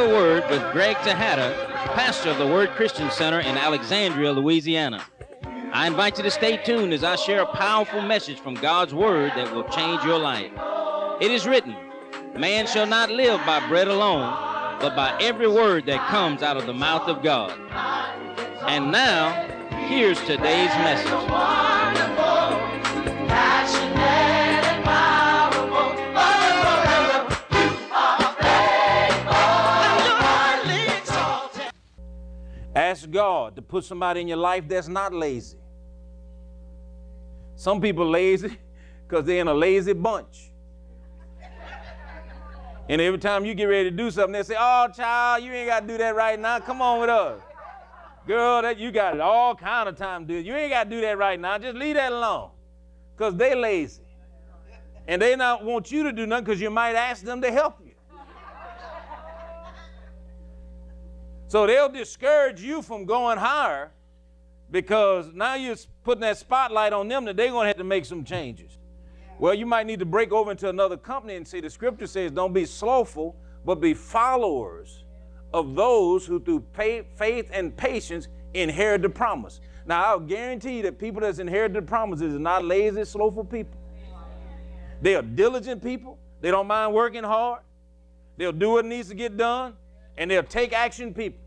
the Word with Greg Tejada, pastor of the Word Christian Center in Alexandria, Louisiana. I invite you to stay tuned as I share a powerful message from God's Word that will change your life. It is written, man shall not live by bread alone, but by every word that comes out of the mouth of God. And now, here's today's message. Ask God to put somebody in your life that's not lazy. Some people lazy because they're in a lazy bunch. And every time you get ready to do something, they say, oh, child, you ain't got to do that right now. Come on with us. Girl, that you got all kind of time to do it. You ain't got to do that right now. Just leave that alone because they lazy. And they not want you to do nothing because you might ask them to help you. So they'll discourage you from going higher because now you're putting that spotlight on them that they're going to have to make some changes. Well, you might need to break over into another company and see the scripture says don't be slothful, but be followers of those who through faith and patience inherit the promise. Now, I'll guarantee you that people that's inherited the promises are not lazy, slothful people. They are diligent people. They don't mind working hard. They'll do what needs to get done. And they'll take action people.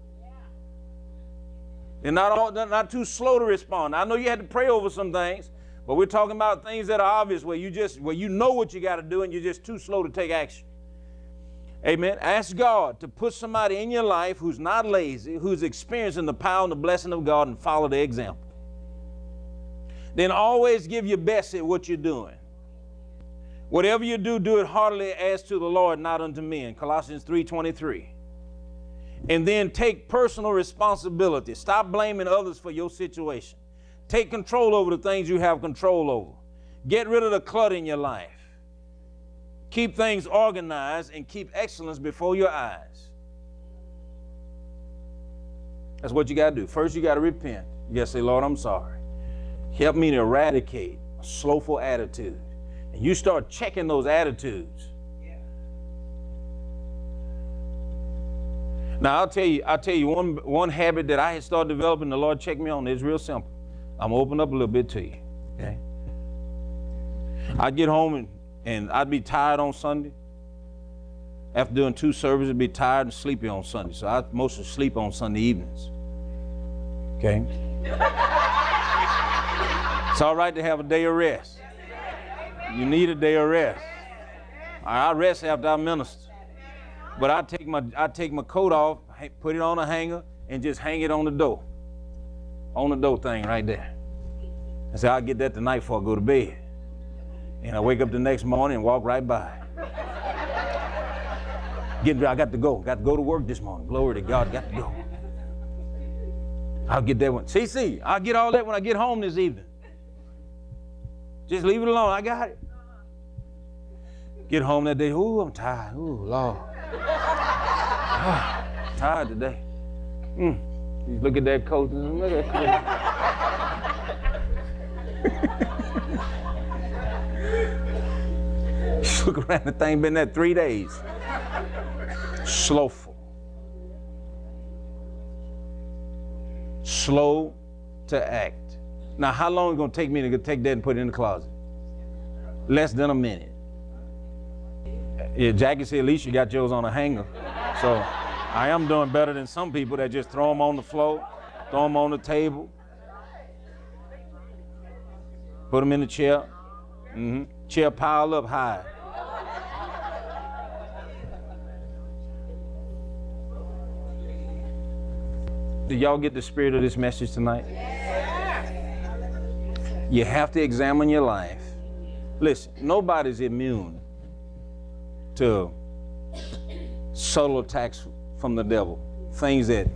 They're not too slow to respond. I know you had to pray over some things, but we're talking about things that are obvious where you know what you got to do and you're just too slow to take action. Amen. Ask God to put somebody in your life who's not lazy, who's experiencing the power and the blessing of God, and follow their example. Then always give your best at what you're doing. Whatever you do, do it heartily as to the Lord, not unto men. Colossians 3:23. And then take personal responsibility. Stop blaming others for your situation. Take control over the things you have control over. Get rid of the clutter in your life. Keep things organized and keep excellence before your eyes. That's what you got to do. First, you got to repent. You got to say, Lord, I'm sorry. Help me to eradicate a slothful attitude. And you start checking those attitudes. Now, I'll tell you one habit that I had started developing, the Lord checked me on. It's real simple. I'm going to open up a little bit to you, okay? I'd get home and I'd be tired on Sunday. After doing 2 services, I'd be tired and sleepy on Sunday. So I mostly sleep on Sunday evenings, okay? It's all right to have a day of rest. You need a day of rest. I rest after I minister. But I take my coat off, put it on a hanger, and just hang it on the door. On the door thing right there. I say, I'll get that tonight before I go to bed. And I wake up the next morning and walk right by. I got to go. Got to go to work this morning. Glory to God, got to go. I'll get that one. See, I'll get all that when I get home this evening. Just leave it alone. I got it. Get home that day. Ooh, I'm tired. Ooh, Lord. Tired today. You look at that coat. Look at that coat. Look around, the thing been there 3 days. Slothful. Slow to act. Now, how long is it going to take me to take that and put it in the closet? Less than a minute. Yeah, Jackie said, at least you got yours on a hanger. So I am doing better than some people that just throw them on the floor, throw them on the table, put them in the chair. Chair piled up high. Did y'all get the spirit of this message tonight? You have to examine your life. Listen, nobody's immune to subtle attacks from the devil. Things that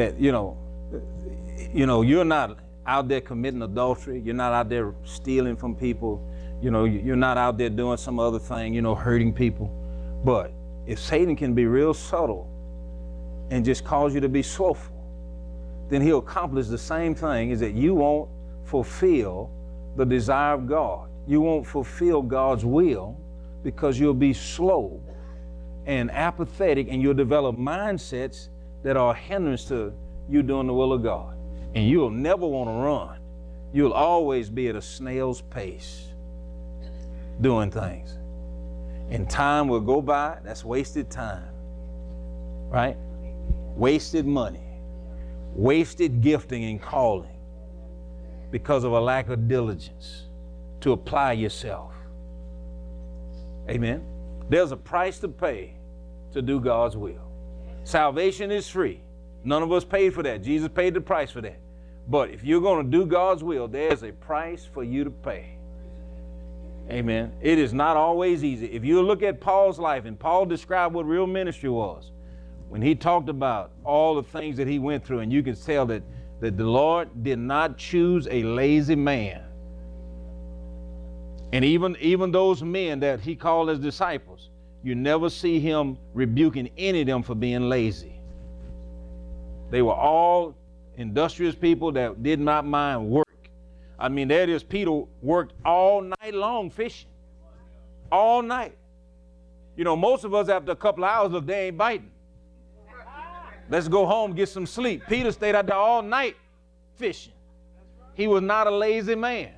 you're not out there committing adultery. You're not out there stealing from people. You're not out there doing some other thing, hurting people. But if Satan can be real subtle and just cause you to be slothful, then he'll accomplish the same thing, is that you won't fulfill the desire of God. You won't fulfill God's will because you'll be slow and apathetic, and you'll develop mindsets that are a hindrance to you doing the will of God. And you'll never want to run. You'll always be at a snail's pace doing things. And time will go by. That's wasted time, right? Wasted money, wasted gifting and calling because of a lack of diligence to apply yourself. Amen. There's a price to pay to do God's will. Salvation is free. None of us paid for that. Jesus paid the price for that. But if you're going to do God's will, there's a price for you to pay. Amen. It is not always easy. If you look at Paul's life, and Paul described what real ministry was, when he talked about all the things that he went through, and you can tell that the Lord did not choose a lazy man. And even those men that he called his disciples, you never see him rebuking any of them for being lazy. They were all industrious people that did not mind work. I mean, there it is. Peter worked all night long fishing. All night. You know, most of us after a couple of hours, look, they ain't biting. Let's go home, get some sleep. Peter stayed out there all night fishing. He was not a lazy man.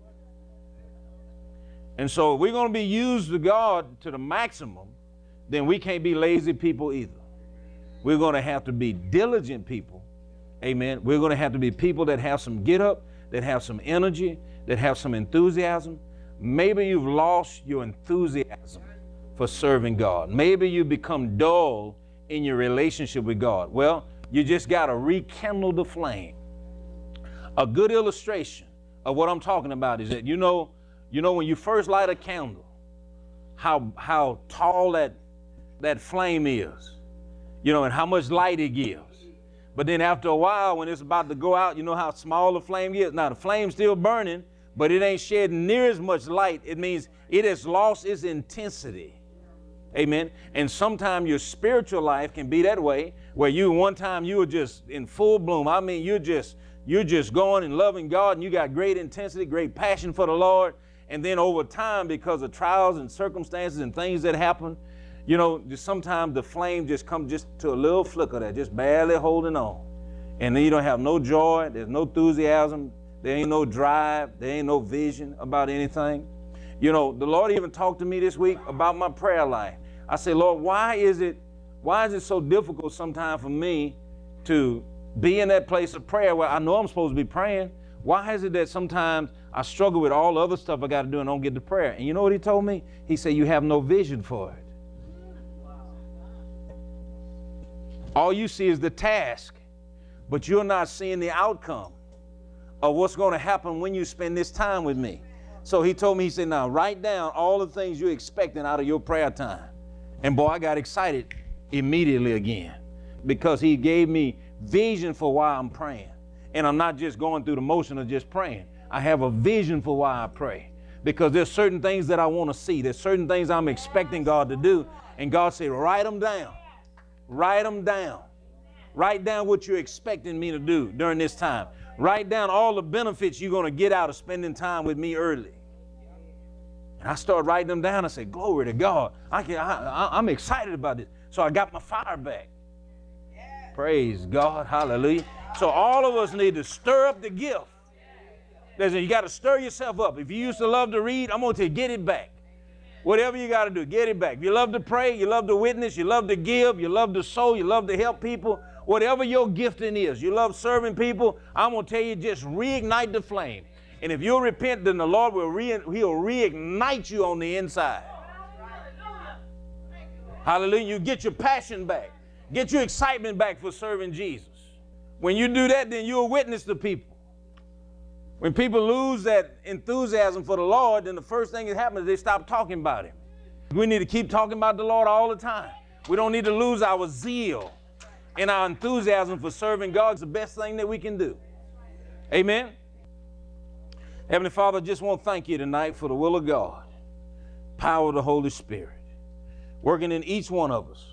And so if we're going to be used to God to the maximum, then we can't be lazy people either. We're going to have to be diligent people. Amen. We're going to have to be people that have some get up, that have some energy, that have some enthusiasm. Maybe you've lost your enthusiasm for serving God. Maybe you become dull in your relationship with God. Well, you just got to rekindle the flame. A good illustration of what I'm talking about is that, you know when you first light a candle, how tall that flame is, and how much light it gives. But then after a while, when it's about to go out, you know how small the flame is? Now the flame's still burning, but it ain't shedding near as much light. It means it has lost its intensity. Amen. And sometimes your spiritual life can be that way, where one time you were just in full bloom. I mean, you're just going and loving God, and you got great intensity, great passion for the Lord. And then over time, because of trials and circumstances and things that happen, just sometimes the flame just comes just to a little flicker there, just barely holding on. And then you don't have no joy, there's no enthusiasm, there ain't no drive, there ain't no vision about anything. The Lord even talked to me this week about my prayer life. I said, Lord, why is it so difficult sometimes for me to be in that place of prayer where I know I'm supposed to be praying? Why is it that sometimes I struggle with all the other stuff I got to do and don't get to prayer? And you know what he told me? He said, you have no vision for it. All you see is the task, but you're not seeing the outcome of what's going to happen when you spend this time with me. So he told me, he said, now write down all the things you're expecting out of your prayer time. And boy, I got excited immediately again, because he gave me vision for why I'm praying. And I'm not just going through the motion of just praying. I have a vision for why I pray, because there's certain things that I want to see. There's certain things I'm expecting God to do. And God said, write them down. Write them down. Write down what you're expecting me to do during this time. Write down all the benefits you're going to get out of spending time with me early. And I started writing them down. I said, glory to God. I'm excited about this. So I got my fire back. Praise God. Hallelujah. So all of us need to stir up the gift. You got to stir yourself up. If you used to love to read, I'm going to tell you, get it back. Whatever you got to do, get it back. If you love to pray, you love to witness, you love to give, you love to sow, you love to help people, whatever your gifting is, you love serving people, I'm going to tell you, just reignite the flame. And if you'll repent, then the Lord will He'll reignite you on the inside. Hallelujah. You get your passion back. Get your excitement back for serving Jesus. When you do that, then you'll witness to people. When people lose that enthusiasm for the Lord, then the first thing that happens is they stop talking about Him. We need to keep talking about the Lord all the time. We don't need to lose our zeal and our enthusiasm for serving God. It's the best thing that we can do. Amen. Heavenly Father, I just want to thank you tonight for the will of God, power of the Holy Spirit, working in each one of us.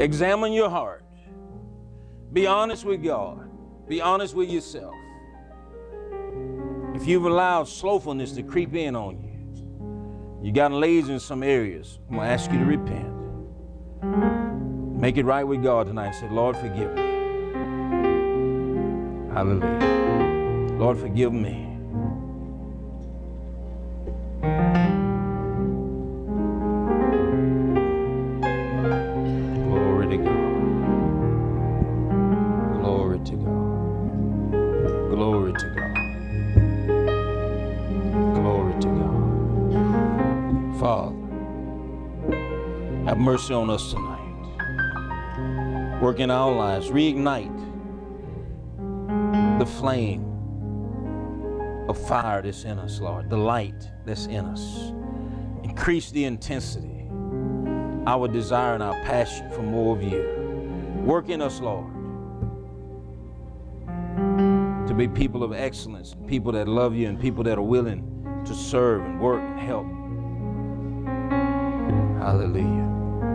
Examine your heart. Be honest with God. Be honest with yourself. If you've allowed slothfulness to creep in on you, you gotten lazy in some areas, I'm going to ask you to repent. Make it right with God tonight. Say, Lord, forgive me. Hallelujah. Lord, forgive me. Glory to God. Glory to God. Glory to God. Glory to God. Father, have mercy on us tonight. Work in our lives. Reignite the flame of fire that's in us, Lord. The light that's in us. Increase the intensity, our desire and our passion for more of you. Work in us, Lord, to be people of excellence, people that love you and people that are willing to serve and work and help. Hallelujah.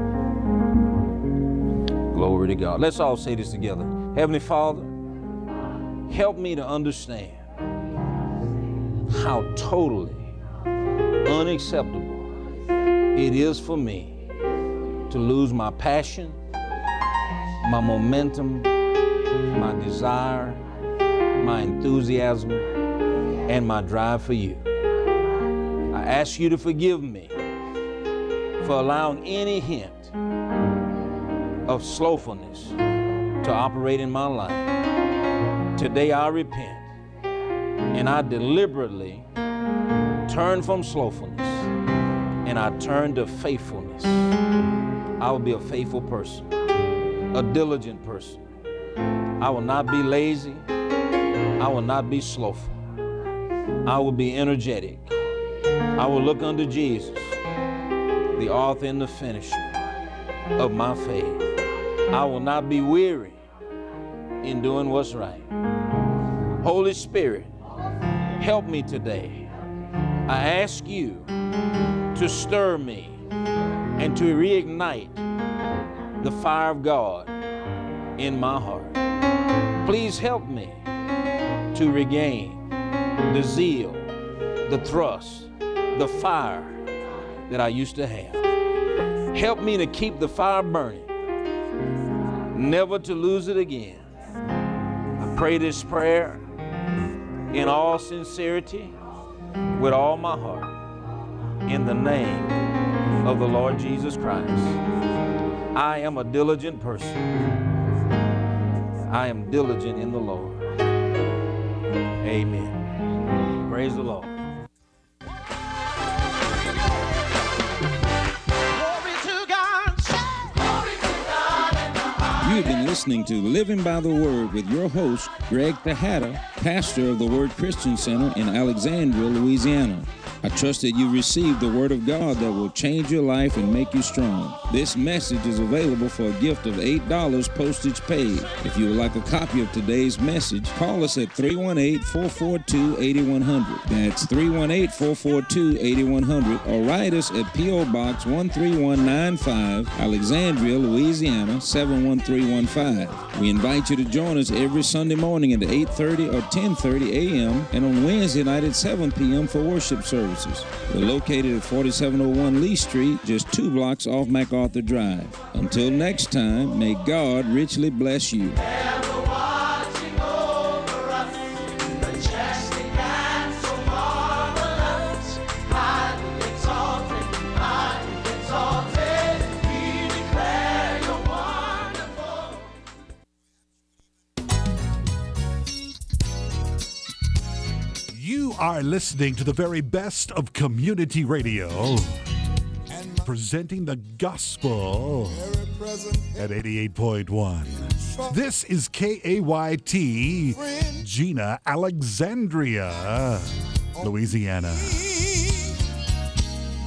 Glory to God. Let's all say this together. Heavenly Father, help me to understand how totally unacceptable it is for me to lose my passion, my momentum, my desire, my enthusiasm, and my drive for you. I ask you to forgive me for allowing any hint of slothfulness to operate in my life. Today I repent and I deliberately turn from slothfulness and I turn to faithfulness. I will be a faithful person, a diligent person. I will not be lazy. I will not be slothful. I will be energetic. I will look unto Jesus, the author and the finisher of my faith. I will not be weary in doing what's right. Holy Spirit, help me today. I ask you to stir me and to reignite the fire of God in my heart. Please help me to regain the zeal, the thrust, the fire that I used to have. Help me to keep the fire burning, never to lose it again. I pray this prayer in all sincerity, with all my heart, in the name of the Lord Jesus Christ. I am a diligent person. I am diligent in the Lord. Amen. Praise the Lord. You've been listening to Living by the Word with your host, Greg Tejada, pastor of the Word Christian Center in Alexandria, Louisiana. I trust that you received the Word of God that will change your life and make you strong. This message is available for a gift of $8 postage paid. If you would like a copy of today's message, call us at 318-442-8100. That's 318-442-8100, or write us at P.O. Box 13195, Alexandria, Louisiana 71315. We invite you to join us every Sunday morning at 8:30 or 10:30 a.m. and on Wednesday night at 7 p.m. for worship services. We're located at 4701 Lee Street, just 2 blocks off MacArthur Drive. Until next time, may God richly bless you. You are listening to the very best of community radio, presenting the gospel at 88.1. This is KAYT, Gina, Alexandria, Louisiana.